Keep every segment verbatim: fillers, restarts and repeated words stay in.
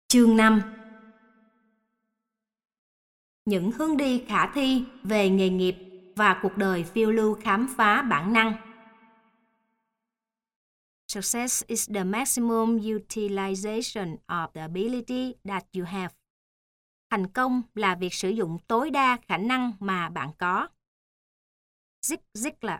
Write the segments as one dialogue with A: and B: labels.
A: Chương năm. Những hướng đi khả thi về nghề nghiệp và cuộc đời phiêu lưu khám phá bản năng. Success is the maximum utilization of the ability that you have. Thành công là việc sử dụng tối đa khả năng mà bạn có. Zig Ziglar.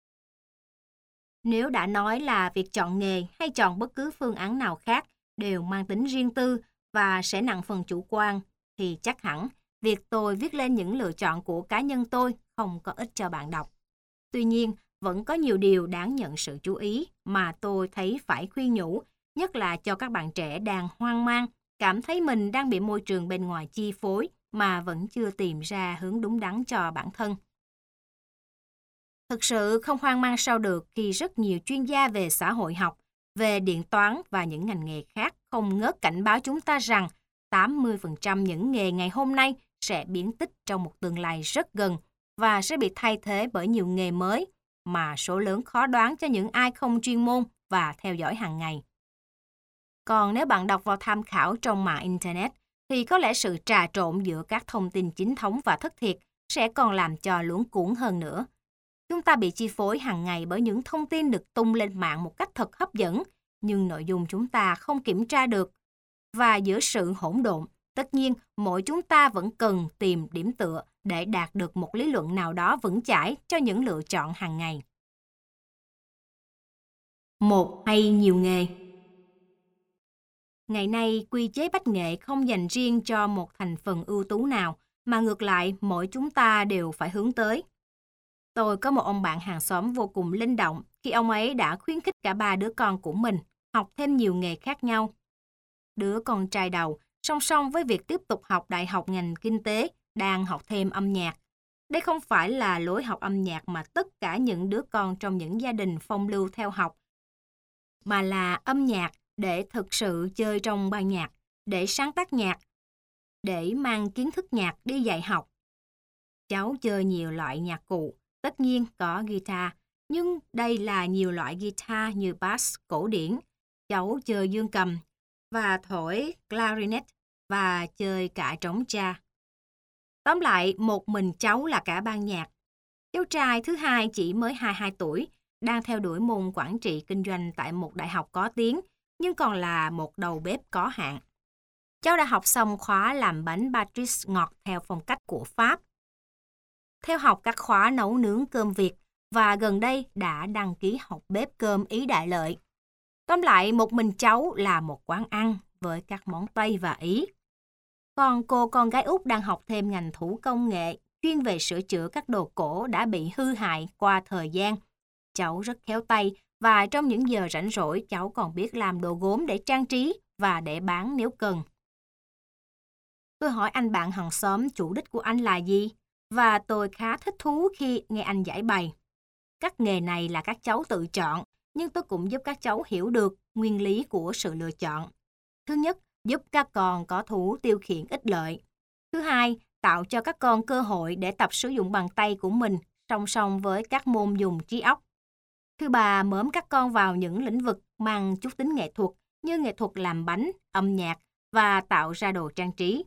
A: Nếu đã nói là việc chọn nghề hay chọn bất cứ phương án nào khác đều mang tính riêng tư và sẽ nặng phần chủ quan, thì chắc hẳn việc tôi viết lên những lựa chọn của cá nhân tôi không có ích cho bạn đọc. Tuy nhiên, vẫn có nhiều điều đáng nhận sự chú ý mà tôi thấy phải khuyên nhủ, nhất là cho các bạn trẻ đang hoang mang, cảm thấy mình đang bị môi trường bên ngoài chi phối mà vẫn chưa tìm ra hướng đúng đắn cho bản thân. Thực sự không hoang mang sao được khi rất nhiều chuyên gia về xã hội học, về điện toán và những ngành nghề khác không ngớt cảnh báo chúng ta rằng tám mươi phần trăm những nghề ngày hôm nay sẽ biến tích trong một tương lai rất gần và sẽ bị thay thế bởi nhiều nghề mới mà số lớn khó đoán cho những ai không chuyên môn và theo dõi hàng ngày. Còn nếu bạn đọc vào tham khảo trong mạng Internet, thì có lẽ sự trà trộn giữa các thông tin chính thống và thất thiệt sẽ còn làm cho luống cuống hơn nữa. Chúng ta bị chi phối hàng ngày bởi những thông tin được tung lên mạng một cách thật hấp dẫn, nhưng nội dung chúng ta không kiểm tra được. Và giữa sự hỗn độn, tất nhiên mỗi chúng ta vẫn cần tìm điểm tựa để đạt được một lý luận nào đó vững chãi cho những lựa chọn hàng ngày. Một hay nhiều nghề. Ngày nay, quy chế bách nghệ không dành riêng cho một thành phần ưu tú nào, mà ngược lại mỗi chúng ta đều phải hướng tới. Tôi có một ông bạn hàng xóm vô cùng linh động khi ông ấy đã khuyến khích cả ba đứa con của mình học thêm nhiều nghề khác nhau. Đứa con trai đầu, song song với việc tiếp tục học đại học ngành kinh tế, đang học thêm âm nhạc. Đây không phải là lối học âm nhạc mà tất cả những đứa con trong những gia đình phong lưu theo học, mà là âm nhạc để thực sự chơi trong ban nhạc, để sáng tác nhạc, để mang kiến thức nhạc đi dạy học. Cháu chơi nhiều loại nhạc cụ, tất nhiên có guitar, nhưng đây là nhiều loại guitar như bass cổ điển. Cháu chơi dương cầm và thổi clarinet và chơi cả trống cha. Tóm lại, một mình cháu là cả ban nhạc. Cháu trai thứ hai chỉ mới hai mươi hai tuổi, đang theo đuổi môn quản trị kinh doanh tại một đại học có tiếng, nhưng còn là một đầu bếp có hạn. Cháu đã học xong khóa làm bánh Patrice ngọt theo phong cách của Pháp, theo học các khóa nấu nướng cơm Việt và gần đây đã đăng ký học bếp cơm Ý Đại Lợi. Tóm lại, một mình cháu là một quán ăn với các món Tây và Ý. Còn cô con gái út đang học thêm ngành thủ công nghệ, chuyên về sửa chữa các đồ cổ đã bị hư hại qua thời gian. Cháu rất khéo tay và trong những giờ rảnh rỗi cháu còn biết làm đồ gốm để trang trí và để bán nếu cần. Tôi hỏi anh bạn hàng xóm chủ đích của anh là gì? Và tôi khá thích thú khi nghe anh giải bày. Các nghề này là các cháu tự chọn, nhưng tôi cũng giúp các cháu hiểu được nguyên lý của sự lựa chọn. Thứ nhất, giúp các con có thú tiêu khiển ích lợi. Thứ hai, tạo cho các con cơ hội để tập sử dụng bàn tay của mình song song với các môn dùng trí óc. Thứ ba, mớm các con vào những lĩnh vực mang chút tính nghệ thuật như nghệ thuật làm bánh, âm nhạc và tạo ra đồ trang trí.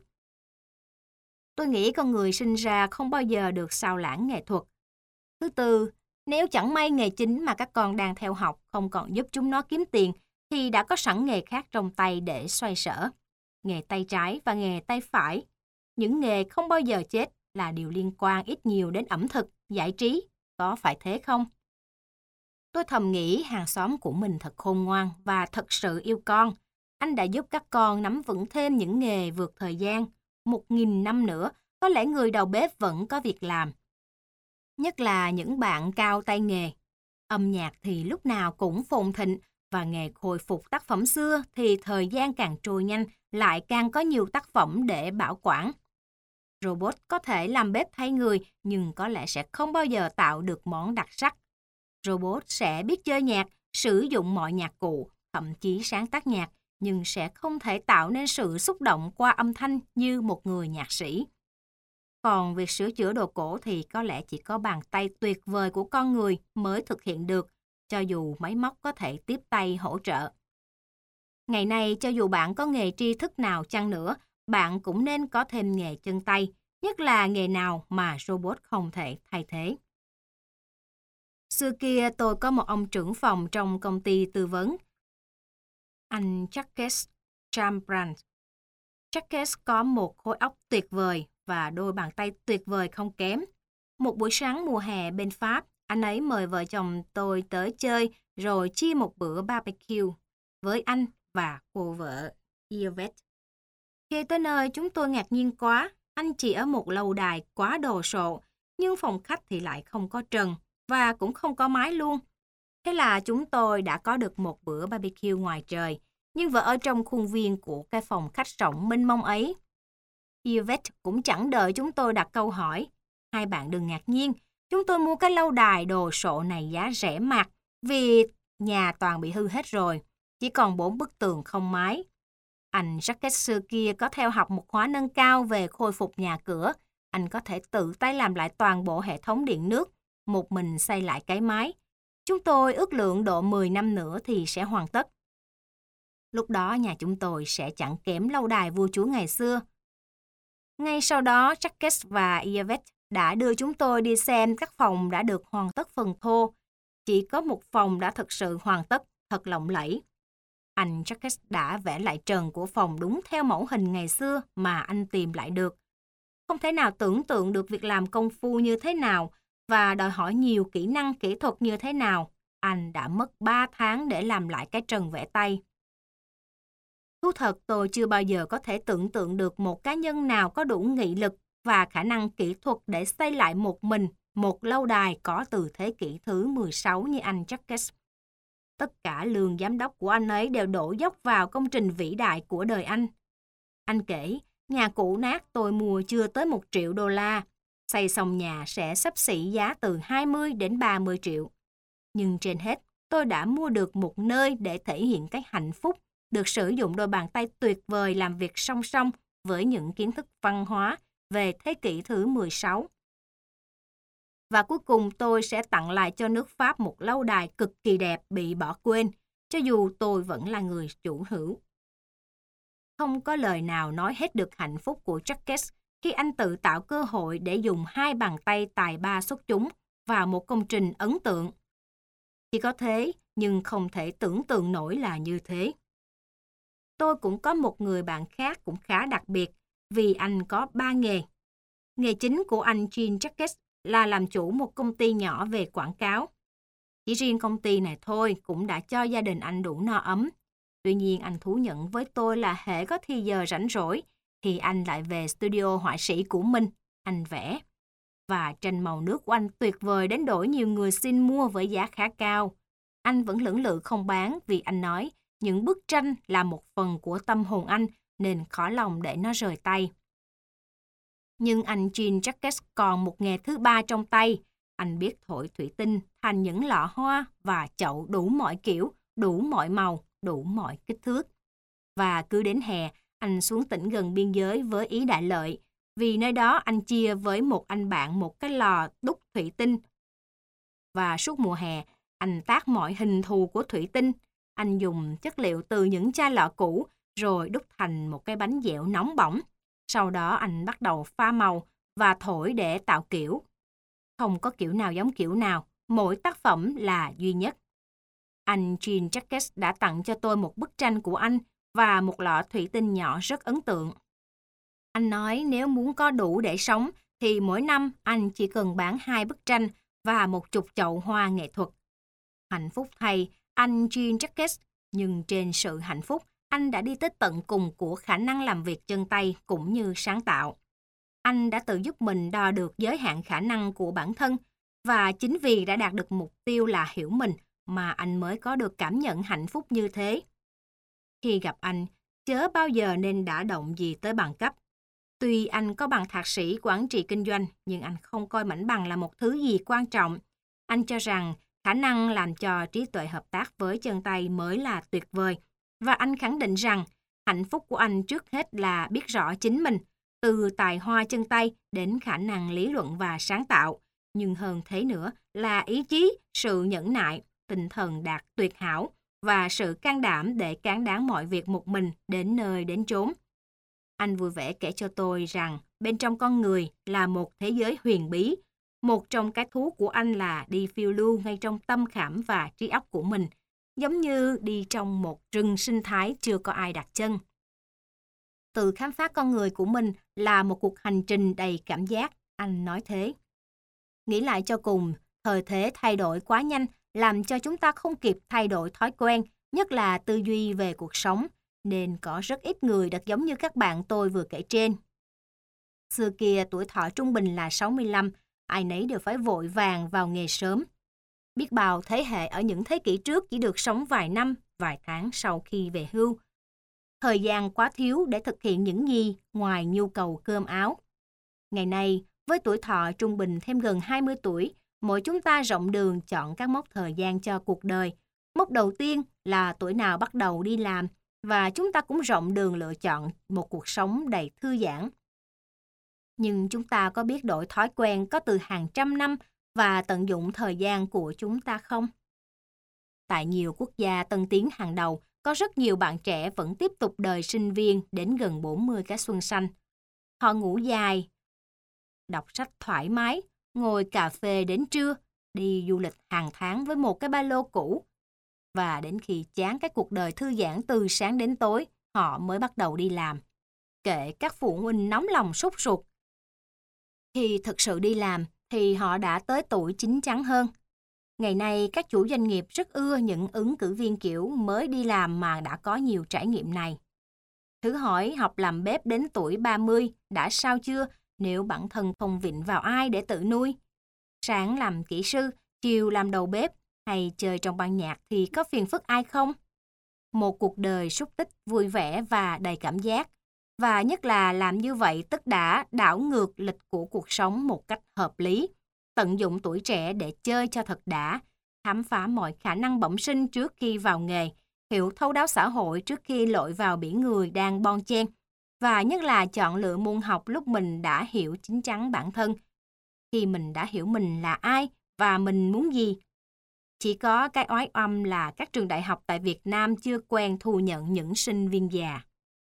A: Tôi nghĩ con người sinh ra không bao giờ được xao lãng nghệ thuật. Thứ tư, nếu chẳng may nghề chính mà các con đang theo học không còn giúp chúng nó kiếm tiền, thì đã có sẵn nghề khác trong tay để xoay sở. Nghề tay trái và nghề tay phải. Những nghề không bao giờ chết là điều liên quan ít nhiều đến ẩm thực, giải trí. Có phải thế không? Tôi thầm nghĩ hàng xóm của mình thật khôn ngoan và thật sự yêu con. Anh đã giúp các con nắm vững thêm những nghề vượt thời gian. Một nghìn năm nữa, có lẽ người đầu bếp vẫn có việc làm. Nhất là những bạn cao tay nghề. Âm nhạc thì lúc nào cũng phồn thịnh, và nghề khôi phục tác phẩm xưa thì thời gian càng trôi nhanh, lại càng có nhiều tác phẩm để bảo quản. Robot có thể làm bếp thay người, nhưng có lẽ sẽ không bao giờ tạo được món đặc sắc. Robot sẽ biết chơi nhạc, sử dụng mọi nhạc cụ, thậm chí sáng tác nhạc, nhưng sẽ không thể tạo nên sự xúc động qua âm thanh như một người nhạc sĩ. Còn việc sửa chữa đồ cổ thì có lẽ chỉ có bàn tay tuyệt vời của con người mới thực hiện được, cho dù máy móc có thể tiếp tay hỗ trợ. Ngày nay, cho dù bạn có nghề tri thức nào chăng nữa, bạn cũng nên có thêm nghề chân tay, nhất là nghề nào mà robot không thể thay thế. Xưa kia tôi có một ông trưởng phòng trong công ty tư vấn, anh Jacques Chambrand. Jacques có một khối óc tuyệt vời và đôi bàn tay tuyệt vời không kém. Một buổi sáng mùa hè bên Pháp, anh ấy mời vợ chồng tôi tới chơi rồi chia một bữa barbecue với anh và cô vợ Yvette. Khi tới nơi chúng tôi ngạc nhiên quá, anh chỉ ở một lâu đài quá đồ sộ, nhưng phòng khách thì lại không có trần và cũng không có mái luôn. Thế là chúng tôi đã có được một bữa barbecue ngoài trời, nhưng vợ ở trong khuôn viên của cái phòng khách rộng mênh mông ấy. Yvette cũng chẳng đợi chúng tôi đặt câu hỏi. Hai bạn đừng ngạc nhiên, chúng tôi mua cái lâu đài đồ sộ này giá rẻ mạt vì nhà toàn bị hư hết rồi, chỉ còn bốn bức tường không mái. Anh Jacques xưa kia có theo học một khóa nâng cao về khôi phục nhà cửa. Anh có thể tự tay làm lại toàn bộ hệ thống điện nước, một mình xây lại cái mái. Chúng tôi ước lượng độ mười năm nữa thì sẽ hoàn tất. Lúc đó nhà chúng tôi sẽ chẳng kém lâu đài vua chúa ngày xưa. Ngay sau đó, Jacques và Yvette đã đưa chúng tôi đi xem các phòng đã được hoàn tất phần thô. Chỉ có một phòng đã thực sự hoàn tất, thật lộng lẫy. Anh Jacques đã vẽ lại trần của phòng đúng theo mẫu hình ngày xưa mà anh tìm lại được. Không thể nào tưởng tượng được việc làm công phu như thế nào và đòi hỏi nhiều kỹ năng kỹ thuật như thế nào. Anh đã mất ba tháng để làm lại cái trần vẽ tay. Thú thật tôi chưa bao giờ có thể tưởng tượng được một cá nhân nào có đủ nghị lực và khả năng kỹ thuật để xây lại một mình một lâu đài có từ thế kỷ thứ mười sáu như anh Jacques. Tất cả lương giám đốc của anh ấy đều đổ dốc vào công trình vĩ đại của đời anh. Anh kể, nhà cũ nát tôi mua chưa tới một triệu đô la, xây xong nhà sẽ xấp xỉ giá từ hai mươi đến ba mươi triệu. Nhưng trên hết, tôi đã mua được một nơi để thể hiện cái hạnh phúc, được sử dụng đôi bàn tay tuyệt vời làm việc song song với những kiến thức văn hóa về thế kỷ thứ mười sáu. Và cuối cùng tôi sẽ tặng lại cho nước Pháp một lâu đài cực kỳ đẹp bị bỏ quên, cho dù tôi vẫn là người chủ hữu. Không có lời nào nói hết được hạnh phúc của Jacques khi anh tự tạo cơ hội để dùng hai bàn tay tài ba xuất chúng vào một công trình ấn tượng. Chỉ có thế, nhưng không thể tưởng tượng nổi là như thế. Tôi cũng có một người bạn khác cũng khá đặc biệt vì anh có ba nghề. Nghề chính của anh Jean Jacques là làm chủ một công ty nhỏ về quảng cáo. Chỉ riêng công ty này thôi cũng đã cho gia đình anh đủ no ấm. Tuy nhiên anh thú nhận với tôi là hễ có thì giờ rảnh rỗi thì anh lại về studio họa sĩ của mình, anh vẽ. Và tranh màu nước của anh tuyệt vời đến đổi nhiều người xin mua với giá khá cao. Anh vẫn lưỡng lự không bán vì anh nói những bức tranh là một phần của tâm hồn anh nên khó lòng để nó rời tay. Nhưng anh Jean Jacques còn một nghề thứ ba trong tay. Anh biết thổi thủy tinh thành những lọ hoa và chậu đủ mọi kiểu, đủ mọi màu, đủ mọi kích thước. Và cứ đến hè, anh xuống tỉnh gần biên giới với Ý Đại Lợi, vì nơi đó anh chia với một anh bạn một cái lò đúc thủy tinh. Và suốt mùa hè, anh tác mọi hình thù của thủy tinh. Anh dùng chất liệu từ những chai lọ cũ rồi đúc thành một cái bánh dẻo nóng bỏng. Sau đó anh bắt đầu pha màu và thổi để tạo kiểu. Không có kiểu nào giống kiểu nào, mỗi tác phẩm là duy nhất. Anh Jean Jacques đã tặng cho tôi một bức tranh của anh và một lọ thủy tinh nhỏ rất ấn tượng. Anh nói nếu muốn có đủ để sống thì mỗi năm anh chỉ cần bán hai bức tranh và một chục chậu hoa nghệ thuật. Hạnh phúc thay, anh Jean Jacques, nhưng trên sự hạnh phúc, anh đã đi tới tận cùng của khả năng làm việc chân tay cũng như sáng tạo. Anh đã tự giúp mình đo được giới hạn khả năng của bản thân và chính vì đã đạt được mục tiêu là hiểu mình mà anh mới có được cảm nhận hạnh phúc như thế. Khi gặp anh, chớ bao giờ nên đả động gì tới bằng cấp. Tuy anh có bằng thạc sĩ quản trị kinh doanh, nhưng anh không coi mảnh bằng là một thứ gì quan trọng. Anh cho rằng khả năng làm cho trí tuệ hợp tác với chân tay mới là tuyệt vời. Và anh khẳng định rằng hạnh phúc của anh trước hết là biết rõ chính mình, từ tài hoa chân tay đến khả năng lý luận và sáng tạo. Nhưng hơn thế nữa là ý chí, sự nhẫn nại, tinh thần đạt tuyệt hảo và sự can đảm để cán đáng mọi việc một mình đến nơi đến chốn. Anh vui vẻ kể cho tôi rằng bên trong con người là một thế giới huyền bí. Một trong cái thú của anh là đi phiêu lưu ngay trong tâm khảm và trí óc của mình, giống như đi trong một rừng sinh thái chưa có ai đặt chân. Tự khám phá con người của mình là một cuộc hành trình đầy cảm giác, anh nói thế. Nghĩ lại cho cùng, thời thế thay đổi quá nhanh làm cho chúng ta không kịp thay đổi thói quen, nhất là tư duy về cuộc sống, nên có rất ít người được giống như các bạn tôi vừa kể trên. Xưa kia tuổi thọ trung bình là sáu mươi lăm, ai nấy đều phải vội vàng vào nghề sớm. Biết bao thế hệ ở những thế kỷ trước chỉ được sống vài năm, vài tháng sau khi về hưu. Thời gian quá thiếu để thực hiện những gì ngoài nhu cầu cơm áo. Ngày nay, với tuổi thọ trung bình thêm gần hai mươi tuổi, mỗi chúng ta rộng đường chọn các mốc thời gian cho cuộc đời. Mốc đầu tiên là tuổi nào bắt đầu đi làm, và chúng ta cũng rộng đường lựa chọn một cuộc sống đầy thư giãn. Nhưng chúng ta có biết đổi thói quen có từ hàng trăm năm và tận dụng thời gian của chúng ta không? Tại nhiều quốc gia tân tiến hàng đầu, có rất nhiều bạn trẻ vẫn tiếp tục đời sinh viên đến gần bốn mươi cái xuân xanh. Họ ngủ dài, đọc sách thoải mái, ngồi cà phê đến trưa, đi du lịch hàng tháng với một cái ba lô cũ. Và đến khi chán cái cuộc đời thư giãn từ sáng đến tối, họ mới bắt đầu đi làm. Kệ các phụ huynh nóng lòng sốt ruột. Khi thực sự đi làm thì họ đã tới tuổi chín chắn hơn. Ngày nay các chủ doanh nghiệp rất ưa những ứng cử viên kiểu mới đi làm mà đã có nhiều trải nghiệm này. Thử hỏi học làm bếp đến tuổi ba mươi đã sao chưa nếu bản thân không vịn vào ai để tự nuôi? Sáng làm kỹ sư, chiều làm đầu bếp hay chơi trong ban nhạc thì có phiền phức ai không? Một cuộc đời súc tích, vui vẻ và đầy cảm giác. Và nhất là làm như vậy tức đã đảo ngược lịch của cuộc sống một cách hợp lý. Tận dụng tuổi trẻ để chơi cho thật đã, khám phá mọi khả năng bẩm sinh trước khi vào nghề, hiểu thấu đáo xã hội trước khi lội vào biển người đang bon chen, và nhất là chọn lựa môn học lúc mình đã hiểu chín chắn bản thân, khi mình đã hiểu mình là ai và mình muốn gì. Chỉ có cái oái oăm là các trường đại học tại Việt Nam chưa quen thu nhận những sinh viên già.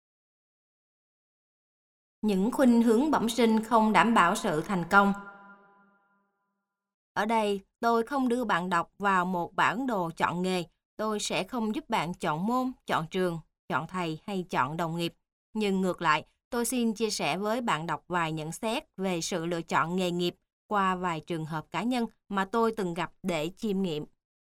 A: Những khuynh hướng bẩm sinh không đảm bảo sự thành công. Ở đây, tôi không đưa bạn đọc vào một bản đồ chọn nghề. Tôi sẽ không giúp bạn chọn môn, chọn trường, chọn thầy hay chọn đồng nghiệp. Nhưng ngược lại, tôi xin chia sẻ với bạn đọc vài nhận xét về sự lựa chọn nghề nghiệp qua vài trường hợp cá nhân mà tôi từng gặp để chiêm nghiệm.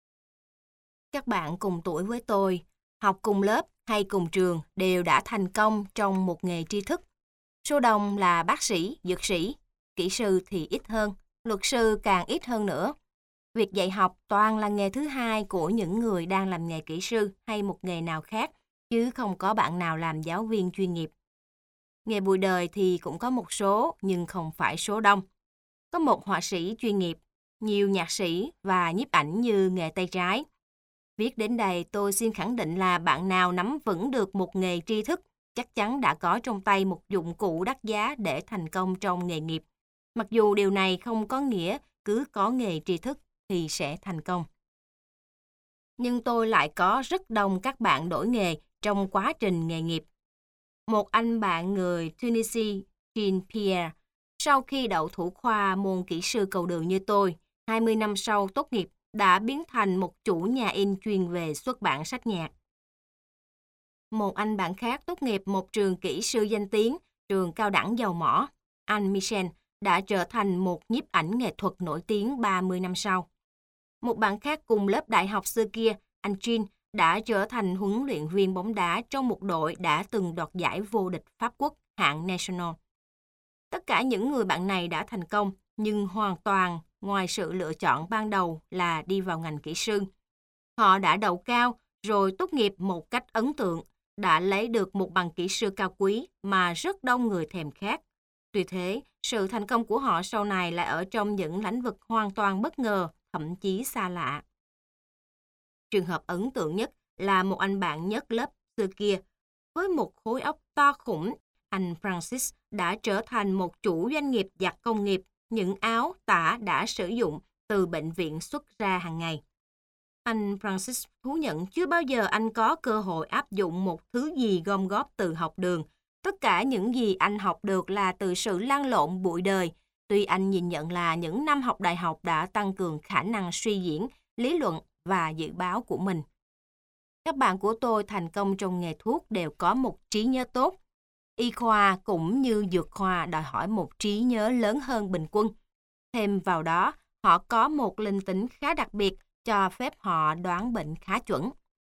A: Các bạn cùng tuổi với tôi, học cùng lớp hay cùng trường đều đã thành công trong một nghề tri thức. Số đông là bác sĩ, dược sĩ, kỹ sư thì ít hơn, luật sư càng ít hơn nữa. Việc dạy học toàn là nghề thứ hai của những người đang làm nghề kỹ sư hay một nghề nào khác, chứ không có bạn nào làm giáo viên chuyên nghiệp. Nghề bụi đời thì cũng có một số, nhưng không phải số đông. Có một họa sĩ chuyên nghiệp, nhiều nhạc sĩ và nhiếp ảnh như nghề tay trái. Viết đến đây tôi xin khẳng định là bạn nào nắm vững được một nghề tri thức chắc chắn đã có trong tay một dụng cụ đắt giá để thành công trong nghề nghiệp. Mặc dù điều này không có nghĩa cứ có nghề tri thức thì sẽ thành công. Nhưng tôi lại có rất đông các bạn đổi nghề trong quá trình nghề nghiệp. Một anh bạn người Tunisia, Jean-Pierre, sau khi đậu thủ khoa môn kỹ sư cầu đường như tôi, hai mươi năm sau tốt nghiệp, đã biến thành một chủ nhà in chuyên về xuất bản sách nhạc. Một anh bạn khác tốt nghiệp một trường kỹ sư danh tiếng, trường cao đẳng dầu mỏ, anh Michel, đã trở thành một nhiếp ảnh nghệ thuật nổi tiếng ba mươi năm sau. Một bạn khác cùng lớp đại học xưa kia, anh Jean, đã trở thành huấn luyện viên bóng đá trong một đội đã từng đoạt giải vô địch Pháp quốc hạng National. Tất cả những người bạn này đã thành công, nhưng hoàn toàn ngoài sự lựa chọn ban đầu là đi vào ngành kỹ sư. Họ đã đậu cao, rồi tốt nghiệp một cách ấn tượng, đã lấy được một bằng kỹ sư cao quý mà rất đông người thèm khát. Tuy thế, sự thành công của họ sau này lại ở trong những lĩnh vực hoàn toàn bất ngờ, thậm chí xa lạ. Trường hợp ấn tượng nhất là một anh bạn nhất lớp xưa kia. Với một khối óc to khủng, anh Francis đã trở thành một chủ doanh nghiệp giặt công nghiệp, những áo, tả đã sử dụng từ bệnh viện xuất ra hàng ngày. Anh Francis thú nhận chưa bao giờ anh có cơ hội áp dụng một thứ gì gom góp từ học đường. Tất cả những gì anh học được là từ sự lăn lộn bụi đời. Tuy anh nhìn nhận là những năm học đại học đã tăng cường khả năng suy diễn, lý luận và dự báo của mình. Các bạn của tôi thành công trong nghề thuốc đều có một trí nhớ tốt. Y khoa cũng như dược khoa đòi hỏi một trí nhớ lớn hơn bình quân. Thêm vào đó, họ có một linh tính khá đặc biệt cho phép họ đoán bệnh khá chuẩn.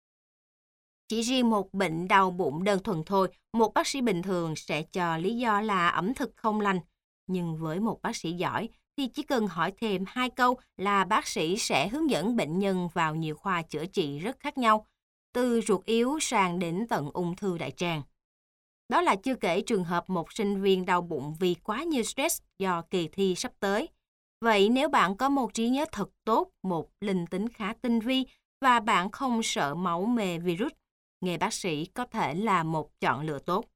A: Chỉ riêng một bệnh đau bụng đơn thuần thôi, một bác sĩ bình thường sẽ cho lý do là ẩm thực không lành. Nhưng với một bác sĩ giỏi thì chỉ cần hỏi thêm hai câu là bác sĩ sẽ hướng dẫn bệnh nhân vào nhiều khoa chữa trị rất khác nhau, từ ruột yếu sang đến tận ung thư đại tràng. Đó là chưa kể trường hợp một sinh viên đau bụng vì quá nhiều stress do kỳ thi sắp tới. Vậy nếu bạn có một trí nhớ thật tốt, một linh tính khá tinh vi và bạn không sợ máu mê virus, nghề bác sĩ có thể là một chọn lựa tốt.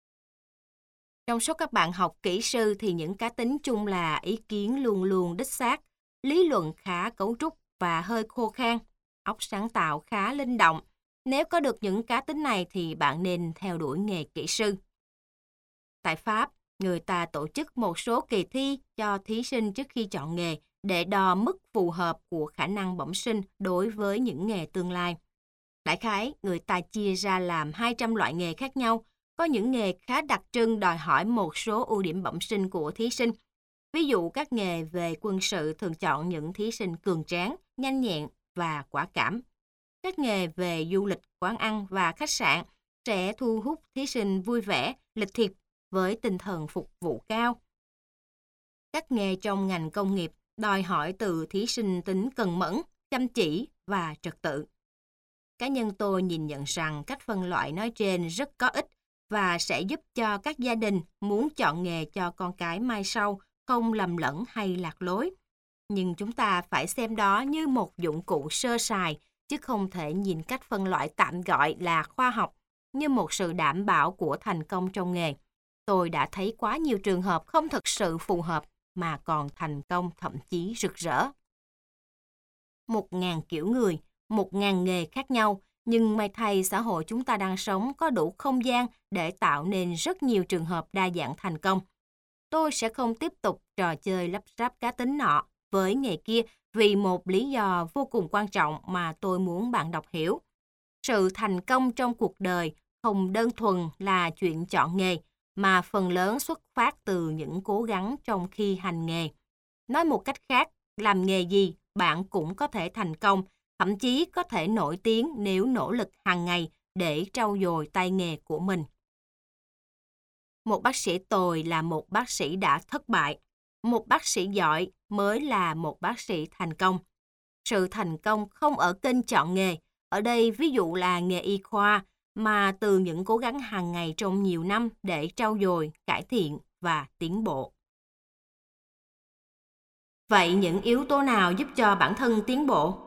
A: Trong số các bạn học kỹ sư thì những cá tính chung là ý kiến luôn luôn đích xác, lý luận khá cấu trúc và hơi khô khan, óc sáng tạo khá linh động. Nếu có được những cá tính này thì bạn nên theo đuổi nghề kỹ sư. Tại Pháp, người ta tổ chức một số kỳ thi cho thí sinh trước khi chọn nghề để đo mức phù hợp của khả năng bẩm sinh đối với những nghề tương lai. Đại khái, người ta chia ra làm hai trăm loại nghề khác nhau. Có những nghề khá đặc trưng đòi hỏi một số ưu điểm bẩm sinh của thí sinh. Ví dụ các nghề về quân sự thường chọn những thí sinh cường tráng, nhanh nhẹn và quả cảm. Các nghề về du lịch, quán ăn và khách sạn sẽ thu hút thí sinh vui vẻ, lịch thiệp với tinh thần phục vụ cao. Các nghề trong ngành công nghiệp đòi hỏi từ thí sinh tính cần mẫn, chăm chỉ và trật tự. Cá nhân tôi nhìn nhận rằng cách phân loại nói trên rất có ích và sẽ giúp cho các gia đình muốn chọn nghề cho con cái mai sau không lầm lẫn hay lạc lối. Nhưng chúng ta phải xem đó như một dụng cụ sơ sài, chứ không thể nhìn cách phân loại tạm gọi là khoa học như một sự đảm bảo của thành công trong nghề. Tôi đã thấy quá nhiều trường hợp không thực sự phù hợp mà còn thành công thậm chí rực rỡ. Một ngàn kiểu người, một ngàn nghề khác nhau, nhưng may thay xã hội chúng ta đang sống có đủ không gian để tạo nên rất nhiều trường hợp đa dạng thành công. Tôi sẽ không tiếp tục trò chơi lắp ráp cá tính nọ với nghề kia vì một lý do vô cùng quan trọng mà tôi muốn bạn đọc hiểu. Sự thành công trong cuộc đời không đơn thuần là chuyện chọn nghề, mà phần lớn xuất phát từ những cố gắng trong khi hành nghề. Nói một cách khác, làm nghề gì bạn cũng có thể thành công, thậm chí có thể nổi tiếng nếu nỗ lực hàng ngày để trau dồi tay nghề của mình. Một bác sĩ tồi là một bác sĩ đã thất bại. Một bác sĩ giỏi mới là một bác sĩ thành công. Sự thành công không ở kênh chọn nghề, ở đây ví dụ là nghề y khoa, mà từ những cố gắng hàng ngày trong nhiều năm để trau dồi, cải thiện và tiến bộ. Vậy những yếu tố nào giúp cho bản thân tiến bộ?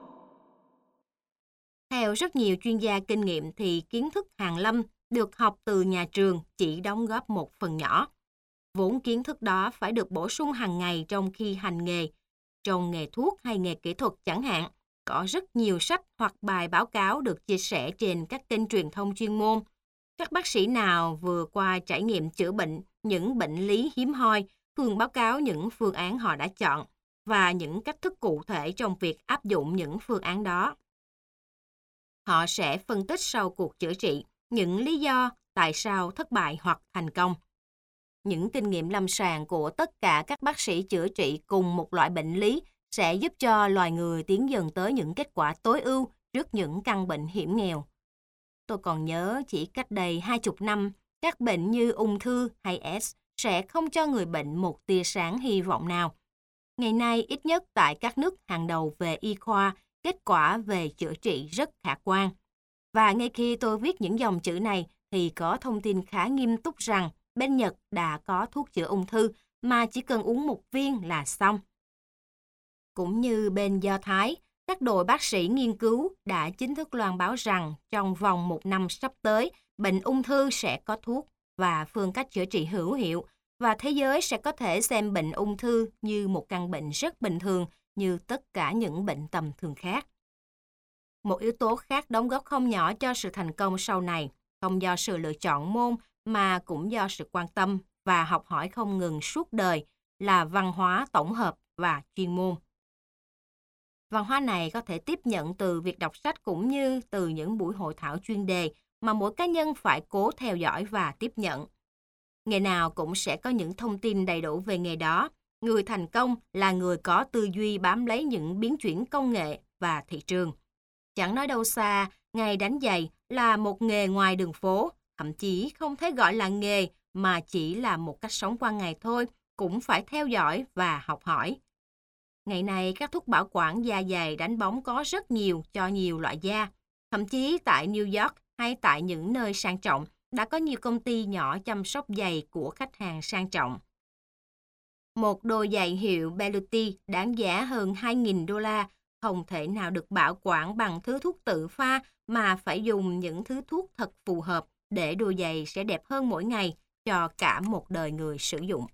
A: Theo rất nhiều chuyên gia kinh nghiệm thì kiến thức hàn lâm được học từ nhà trường chỉ đóng góp một phần nhỏ. Vốn kiến thức đó phải được bổ sung hàng ngày trong khi hành nghề. Trong nghề thuốc hay nghề kỹ thuật chẳng hạn, có rất nhiều sách hoặc bài báo cáo được chia sẻ trên các kênh truyền thông chuyên môn. Các bác sĩ nào vừa qua trải nghiệm chữa bệnh những bệnh lý hiếm hoi thường báo cáo những phương án họ đã chọn và những cách thức cụ thể trong việc áp dụng những phương án đó. Họ sẽ phân tích sau cuộc chữa trị những lý do tại sao thất bại hoặc thành công. Những kinh nghiệm lâm sàng của tất cả các bác sĩ chữa trị cùng một loại bệnh lý sẽ giúp cho loài người tiến dần tới những kết quả tối ưu trước những căn bệnh hiểm nghèo. Tôi còn nhớ chỉ cách đây hai chục năm, các bệnh như ung thư hay AIDS sẽ không cho người bệnh một tia sáng hy vọng nào. Ngày nay, ít nhất tại các nước hàng đầu về y khoa, kết quả về chữa trị rất khả quan. Và ngay khi tôi viết những dòng chữ này thì có thông tin khá nghiêm túc rằng bên Nhật đã có thuốc chữa ung thư mà chỉ cần uống một viên là xong. Cũng như bên Do Thái, các đội bác sĩ nghiên cứu đã chính thức loan báo rằng trong vòng một năm sắp tới, bệnh ung thư sẽ có thuốc và phương cách chữa trị hữu hiệu, và thế giới sẽ có thể xem bệnh ung thư như một căn bệnh rất bình thường như tất cả những bệnh tầm thường khác. Một yếu tố khác đóng góp không nhỏ cho sự thành công sau này, không do sự lựa chọn môn mà cũng do sự quan tâm và học hỏi không ngừng suốt đời, là văn hóa tổng hợp và chuyên môn. Văn hóa này có thể tiếp nhận từ việc đọc sách cũng như từ những buổi hội thảo chuyên đề mà mỗi cá nhân phải cố theo dõi và tiếp nhận. Nghề nào cũng sẽ có những thông tin đầy đủ về nghề đó. Người thành công là người có tư duy bám lấy những biến chuyển công nghệ và thị trường. Chẳng nói đâu xa, nghề đánh giày là một nghề ngoài đường phố, thậm chí không thể gọi là nghề mà chỉ là một cách sống qua ngày thôi, cũng phải theo dõi và học hỏi. Ngày nay, các thuốc bảo quản da giày đánh bóng có rất nhiều cho nhiều loại da. Thậm chí tại New York hay tại những nơi sang trọng, đã có nhiều công ty nhỏ chăm sóc giày của khách hàng sang trọng. Một đôi giày hiệu Belluti đáng giá hơn hai nghìn đô la không thể nào được bảo quản bằng thứ thuốc tự pha mà phải dùng những thứ thuốc thật phù hợp để đôi giày sẽ đẹp hơn mỗi ngày cho cả một đời người sử dụng.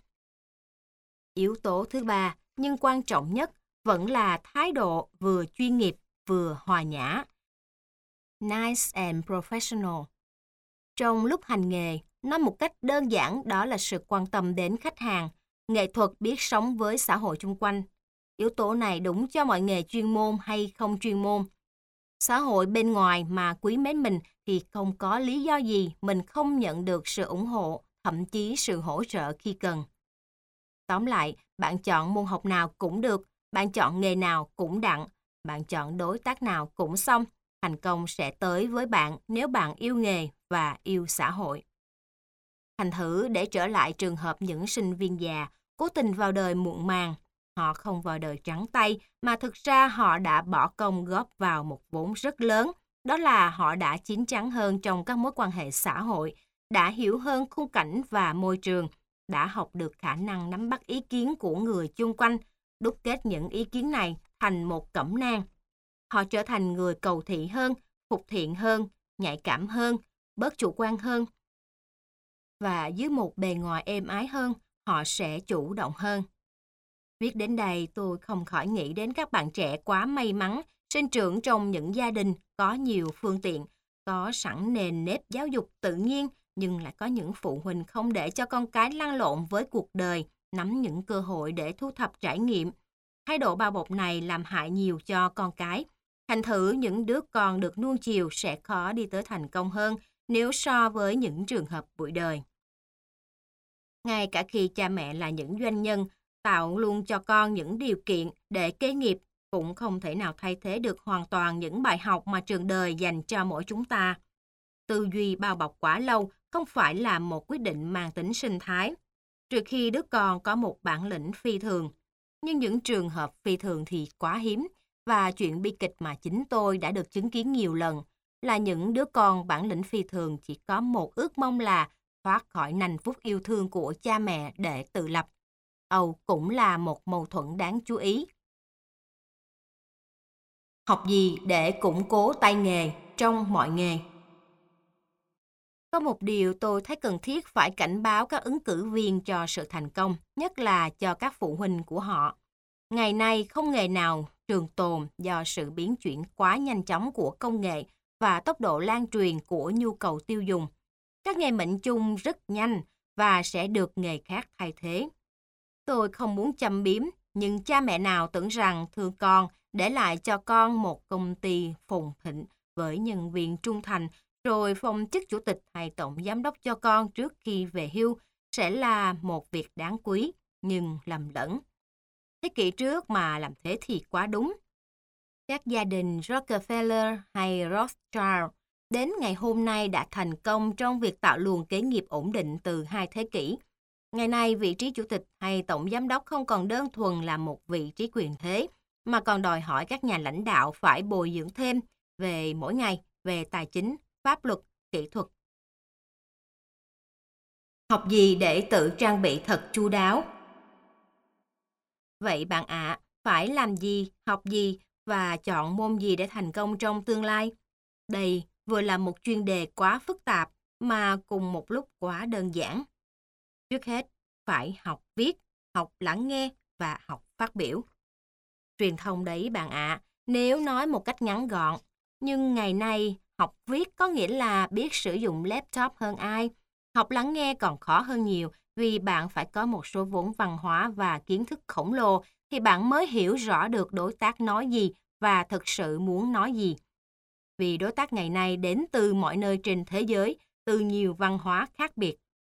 A: Yếu tố thứ ba, nhưng quan trọng nhất, vẫn là thái độ vừa chuyên nghiệp vừa hòa nhã. Nice and professional. Trong lúc hành nghề, nói một cách đơn giản đó là sự quan tâm đến khách hàng, nghệ thuật biết sống với xã hội chung quanh. Yếu tố này đúng cho mọi nghề chuyên môn hay không chuyên môn. Xã hội bên ngoài mà quý mến mình thì không có lý do gì mình không nhận được sự ủng hộ, thậm chí sự hỗ trợ khi cần. Tóm lại, bạn chọn môn học nào cũng được, bạn chọn nghề nào cũng đặng, bạn chọn đối tác nào cũng xong. Thành công sẽ tới với bạn nếu bạn yêu nghề và yêu xã hội. Thành thử để trở lại trường hợp những sinh viên già cố tình vào đời muộn màng, họ không vào đời trắng tay mà thực ra họ đã bỏ công góp vào một vốn rất lớn, đó là họ đã chín chắn hơn trong các mối quan hệ xã hội, đã hiểu hơn khung cảnh và môi trường, đã học được khả năng nắm bắt ý kiến của người chung quanh, đúc kết những ý kiến này thành một cẩm nang. Họ trở thành người cầu thị hơn, phục thiện hơn, nhạy cảm hơn, bớt chủ quan hơn. Và dưới một bề ngoài êm ái hơn, họ sẽ chủ động hơn. Viết đến đây tôi không khỏi nghĩ đến các bạn trẻ quá may mắn, sinh trưởng trong những gia đình có nhiều phương tiện, có sẵn nền nếp giáo dục tự nhiên, nhưng lại có những phụ huynh không để cho con cái lăn lộn với cuộc đời, nắm những cơ hội để thu thập trải nghiệm. Thái độ bao bọc này làm hại nhiều cho con cái. Thành thử những đứa con được nuông chiều sẽ khó đi tới thành công hơn nếu so với những trường hợp bụi đời. Ngay cả khi cha mẹ là những doanh nhân, tạo luôn cho con những điều kiện để kế nghiệp, cũng không thể nào thay thế được hoàn toàn những bài học mà trường đời dành cho mỗi chúng ta. Tư duy bao bọc quá lâu không phải là một quyết định mang tính sinh thái, trừ khi đứa con có một bản lĩnh phi thường. Nhưng những trường hợp phi thường thì quá hiếm, và chuyện bi kịch mà chính tôi đã được chứng kiến nhiều lần là những đứa con bản lĩnh phi thường chỉ có một ước mong là thoát khỏi nanh vuốt yêu thương của cha mẹ để tự lập. Âu cũng là một mâu thuẫn đáng chú ý. Học gì để củng cố tay nghề trong mọi nghề? Có một điều tôi thấy cần thiết phải cảnh báo các ứng cử viên cho sự thành công, nhất là cho các phụ huynh của họ. Ngày nay không nghề nào trường tồn do sự biến chuyển quá nhanh chóng của công nghệ và tốc độ lan truyền của nhu cầu tiêu dùng. Các nghề mệnh chung rất nhanh và sẽ được nghề khác thay thế. Tôi không muốn châm biếm, nhưng cha mẹ nào tưởng rằng thương con để lại cho con một công ty phồn thịnh với nhân viên trung thành, rồi phong chức chủ tịch hay tổng giám đốc cho con trước khi về hưu sẽ là một việc đáng quý, nhưng lầm lẫn. Thế kỷ trước mà làm thế thì quá đúng. Các gia đình Rockefeller hay Rothschild đến ngày hôm nay đã thành công trong việc tạo luồng kế nghiệp ổn định từ hai thế kỷ. Ngày nay, vị trí chủ tịch hay tổng giám đốc không còn đơn thuần là một vị trí quyền thế, mà còn đòi hỏi các nhà lãnh đạo phải bồi dưỡng thêm về mỗi ngày, về tài chính, pháp luật, kỹ thuật. Học gì để tự trang bị thật chu đáo? Vậy bạn ạ, à, phải làm gì, học gì và chọn môn gì để thành công trong tương lai? Đây vừa là một chuyên đề quá phức tạp mà cùng một lúc quá đơn giản. Trước hết, phải học viết, học lắng nghe và học phát biểu. Truyền thông đấy bạn ạ, à, nếu nói một cách ngắn gọn, Nhưng ngày nay, học viết có nghĩa là biết sử dụng laptop hơn ai. Học lắng nghe còn khó hơn nhiều vì bạn phải có một số vốn văn hóa và kiến thức khổng lồ thì bạn mới hiểu rõ được đối tác nói gì và thực sự muốn nói gì. Vì đối tác ngày nay đến từ mọi nơi trên thế giới, từ nhiều văn hóa khác biệt.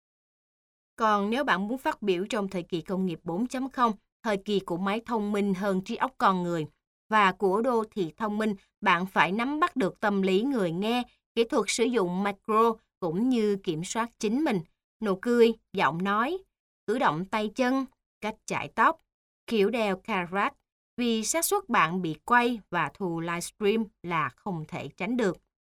A: Còn nếu bạn muốn phát biểu trong thời kỳ công nghiệp bốn chấm không, thời kỳ của máy thông minh hơn trí óc con người, và của đô thị thông minh, bạn phải nắm bắt được tâm lý người nghe, kỹ thuật sử dụng micro cũng như kiểm soát chính mình, nụ cười, giọng nói, cử động tay chân, cách chải tóc, kiểu đeo caravat, vì xác suất bạn bị quay và thu livestream là không thể tránh được.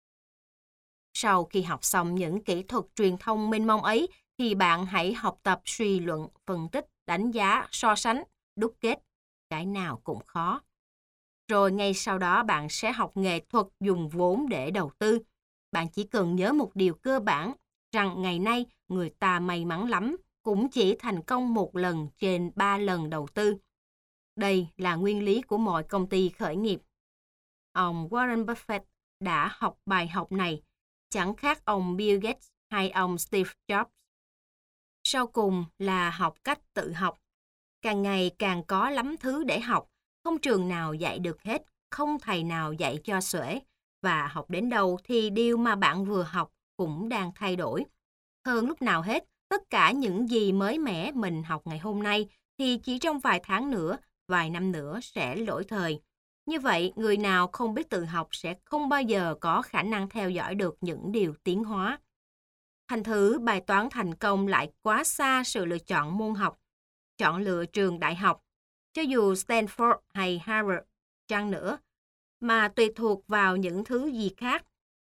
A: Sau khi học xong những kỹ thuật truyền thông mênh mông ấy, thì bạn hãy học tập suy luận, phân tích, đánh giá, so sánh, đúc kết. Cái nào cũng khó. Rồi ngay sau đó bạn sẽ học nghệ thuật dùng vốn để đầu tư. Bạn chỉ cần nhớ một điều cơ bản, rằng ngày nay người ta may mắn lắm, cũng chỉ thành công một lần trên ba lần đầu tư. Đây là nguyên lý của mọi công ty khởi nghiệp. Ông Warren Buffett đã học bài học này, chẳng khác ông Bill Gates hay ông Steve Jobs. Sau cùng là học cách tự học. Càng ngày càng có lắm thứ để học, không trường nào dạy được hết, không thầy nào dạy cho xuể. Và học đến đâu thì điều mà bạn vừa học cũng đang thay đổi. Hơn lúc nào hết, tất cả những gì mới mẻ mình học ngày hôm nay thì chỉ trong vài tháng nữa, vài năm nữa sẽ lỗi thời. Như vậy, người nào không biết tự học sẽ không bao giờ có khả năng theo dõi được những điều tiến hóa. Thành thử bài toán thành công lại quá xa sự lựa chọn môn học, chọn lựa trường đại học, cho dù Stanford hay Harvard chăng nữa, mà tùy thuộc vào những thứ gì khác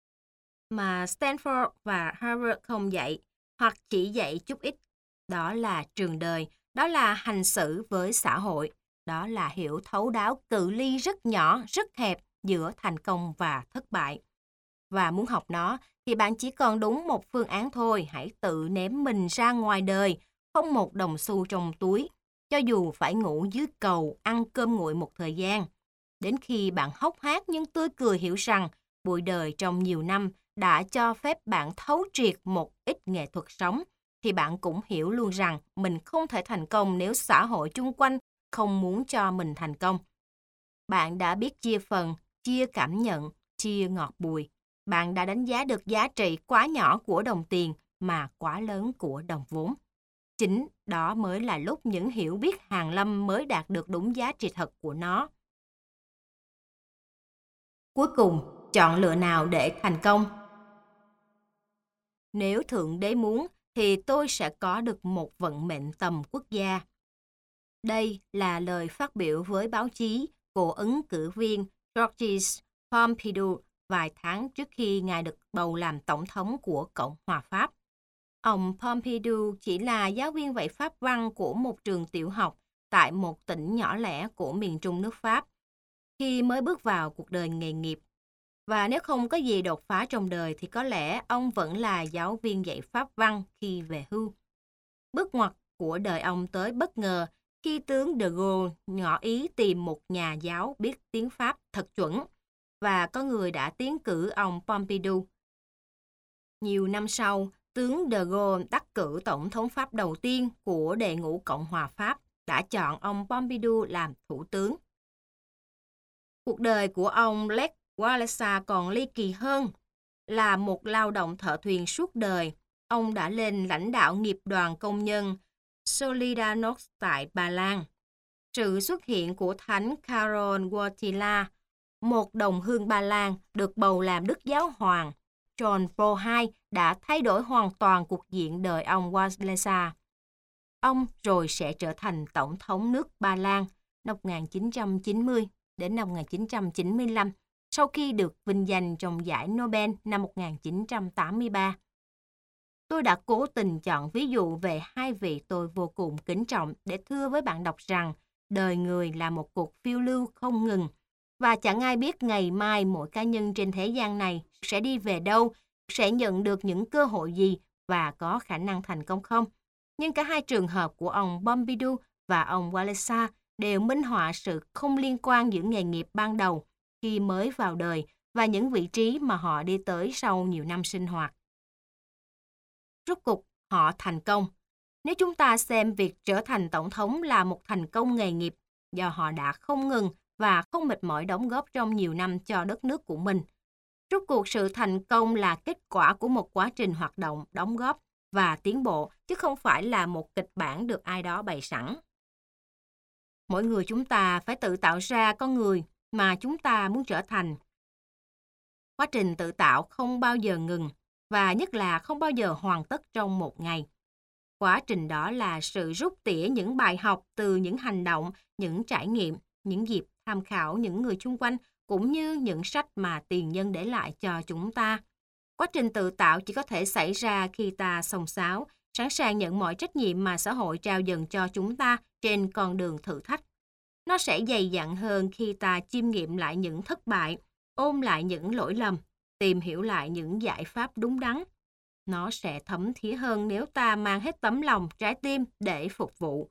A: mà Stanford và Harvard không dạy, hoặc chỉ dạy chút ít. Đó là trường đời, đó là hành xử với xã hội, đó là hiểu thấu đáo cự ly rất nhỏ, rất hẹp giữa thành công và thất bại. Và muốn học nó thì bạn chỉ còn đúng một phương án thôi, hãy tự ném mình ra ngoài đời, không một đồng xu trong túi, cho dù phải ngủ dưới cầu, ăn cơm nguội một thời gian. Đến khi bạn hốc hác nhưng tươi cười hiểu rằng bụi đời trong nhiều năm đã cho phép bạn thấu triệt một ít nghệ thuật sống, thì bạn cũng hiểu luôn rằng mình không thể thành công nếu xã hội chung quanh không muốn cho mình thành công. Bạn đã biết chia phần, chia cảm nhận, chia ngọt bùi. Bạn đã đánh giá được giá trị quá nhỏ của đồng tiền mà quá lớn của đồng vốn. Chính đó mới là lúc những hiểu biết hàn lâm mới đạt được đúng giá trị thật của nó. Cuối cùng, chọn lựa nào để thành công? Nếu Thượng Đế muốn, thì tôi sẽ có được một vận mệnh tầm quốc gia. Đây là lời phát biểu với báo chí của ứng cử viên Georges Pompidou vài tháng trước khi ngài được bầu làm tổng thống của Cộng hòa Pháp. Ông Pompidou chỉ là giáo viên dạy Pháp văn của một trường tiểu học tại một tỉnh nhỏ lẻ của miền trung nước Pháp, khi mới bước vào cuộc đời nghề nghiệp. Và nếu không có gì đột phá trong đời thì có lẽ ông vẫn là giáo viên dạy Pháp văn khi về hưu. Bước ngoặt của đời ông tới bất ngờ khi tướng de Gaulle ngỏ ý tìm một nhà giáo biết tiếng Pháp thật chuẩn, và có người đã tiến cử ông Pompidou. Nhiều năm sau, tướng de Gaulle đắc cử tổng thống Pháp đầu tiên của đệ ngũ Cộng hòa Pháp đã chọn ông Pompidou làm thủ tướng. Cuộc đời của ông Lech Walesa còn ly kỳ hơn. Là một lao động thợ thuyền suốt đời, ông đã lên lãnh đạo nghiệp đoàn công nhân Solidarność tại Ba Lan. Sự xuất hiện của Thánh Karol Wojtyla, một đồng hương Ba Lan được bầu làm Đức Giáo Hoàng John Paul đệ nhị, đã thay đổi hoàn toàn cuộc diện đời ông Walesa. Ông rồi sẽ trở thành tổng thống nước Ba Lan năm một nghìn chín trăm chín mươi đến năm một nghìn chín trăm chín mươi lăm, sau khi được vinh danh trong giải Nobel năm một nghìn chín trăm tám mươi ba. Tôi đã cố tình chọn ví dụ về hai vị tôi vô cùng kính trọng để thưa với bạn đọc rằng đời người là một cuộc phiêu lưu không ngừng, và chẳng ai biết ngày mai mỗi cá nhân trên thế gian này sẽ đi về đâu, sẽ nhận được những cơ hội gì và có khả năng thành công không. Nhưng cả hai trường hợp của ông Pompidou và ông Walesa đều minh họa sự không liên quan giữa nghề nghiệp ban đầu khi mới vào đời và những vị trí mà họ đi tới sau nhiều năm sinh hoạt. Rốt cục, họ thành công. Nếu chúng ta xem việc trở thành tổng thống là một thành công nghề nghiệp do họ đã không ngừng và không mệt mỏi đóng góp trong nhiều năm cho đất nước của mình. Rốt cuộc sự thành công là kết quả của một quá trình hoạt động, đóng góp và tiến bộ, chứ không phải là một kịch bản được ai đó bày sẵn. Mỗi người chúng ta phải tự tạo ra con người mà chúng ta muốn trở thành. Quá trình tự tạo không bao giờ ngừng và nhất là không bao giờ hoàn tất trong một ngày. Quá trình đó là sự rút tỉa những bài học từ những hành động, những trải nghiệm, những dịp tham khảo những người xung quanh cũng như những sách mà tiền nhân để lại cho chúng ta. Quá trình tự tạo chỉ có thể xảy ra khi ta xông xáo, sẵn sàng nhận mọi trách nhiệm mà xã hội trao dần cho chúng ta trên con đường thử thách. Nó sẽ dày dặn hơn khi ta chiêm nghiệm lại những thất bại, ôm lại những lỗi lầm, tìm hiểu lại những giải pháp đúng đắn. Nó sẽ thấm thía hơn nếu ta mang hết tấm lòng, trái tim để phục vụ.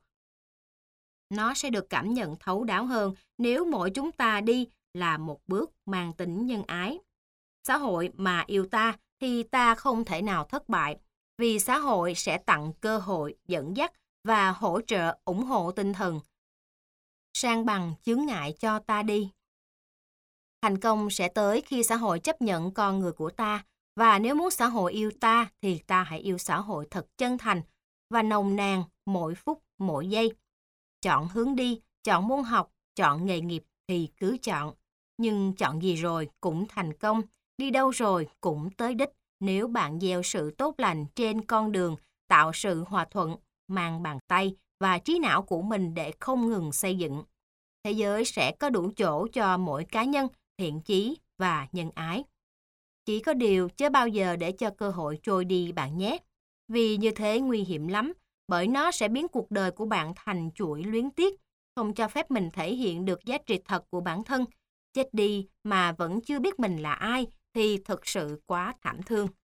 A: Nó sẽ được cảm nhận thấu đáo hơn nếu mỗi chúng ta đi là một bước mang tính nhân ái. Xã hội mà yêu ta thì ta không thể nào thất bại, vì xã hội sẽ tặng cơ hội, dẫn dắt và hỗ trợ ủng hộ tinh thần, san bằng chướng ngại cho ta đi. Thành công sẽ tới khi xã hội chấp nhận con người của ta, và nếu muốn xã hội yêu ta thì ta hãy yêu xã hội thật chân thành và nồng nàn mỗi phút, mỗi giây. Chọn hướng đi, chọn môn học, chọn nghề nghiệp thì cứ chọn. Nhưng chọn gì rồi cũng thành công, đi đâu rồi cũng tới đích nếu bạn gieo sự tốt lành trên con đường, tạo sự hòa thuận, mang bàn tay và trí não của mình để không ngừng xây dựng. Thế giới sẽ có đủ chỗ cho mỗi cá nhân, thiện chí và nhân ái. Chỉ có điều chớ bao giờ để cho cơ hội trôi đi bạn nhé. Vì như thế nguy hiểm lắm, bởi nó sẽ biến cuộc đời của bạn thành chuỗi luyến tiếc, không cho phép mình thể hiện được giá trị thật của bản thân. Chết đi mà vẫn chưa biết mình là ai thì thực sự quá thảm thương.